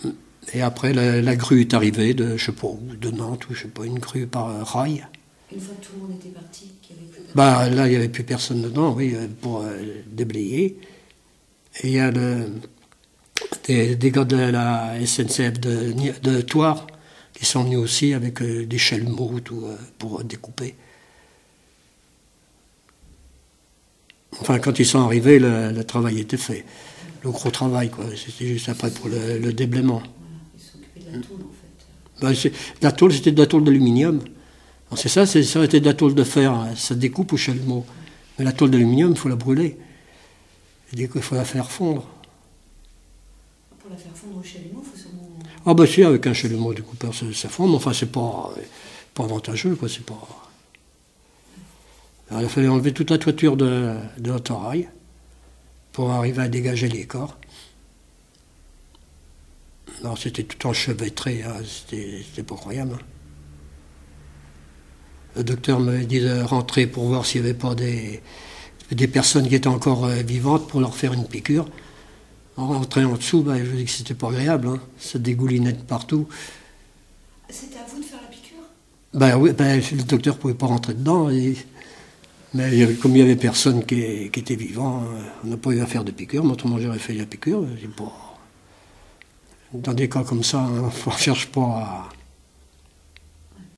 Et après, la grue est arrivée de, je sais pas où, de Nantes, ou je sais pas, une grue par rail. Une fois que tout le monde était parti, qu'il n'y avait plus personne. Bah, là, il n'y avait plus personne dedans, oui, pour déblayer. Et il y a des gars de la SNCF de Thouars qui sont venus aussi avec des chalumeaux pour découper. Enfin, quand ils sont arrivés, le travail était fait. Le gros travail, quoi. C'était juste après pour le déblaiement. Voilà, ils s'occupaient de la tôle, en fait. La tôle, c'était de la tôle d'aluminium. C'est ça, ça aurait été de la tôle de fer, hein. Ça découpe au chalumeau. Mais la tôle d'aluminium, il faut la brûler. Il faut la faire fondre. Pour la faire fondre au chalumeau, il faut sûrement... Ah bah si, avec un chalumeau découpeur, ça fond, mais enfin, c'est pas avantageux, quoi. C'est pas... Alors, il a fallu enlever toute la toiture de l'autorail pour arriver à dégager les corps. Alors, c'était tout enchevêtré, hein. C'était pas croyable. Hein. Le docteur m'avait dit de rentrer pour voir s'il n'y avait pas des personnes qui étaient encore vivantes pour leur faire une piqûre. En rentrant en dessous, je vous dis que c'était pas agréable, hein. Ça dégoulinait de partout. C'était à vous de faire la piqûre? Oui, le docteur ne pouvait pas rentrer dedans. Mais comme il n'y avait personne qui était vivant, on n'a pas eu à faire de piqûre. Mais autrement, j'aurais fait la piqûre. Dans des cas comme ça, on ne cherche pas à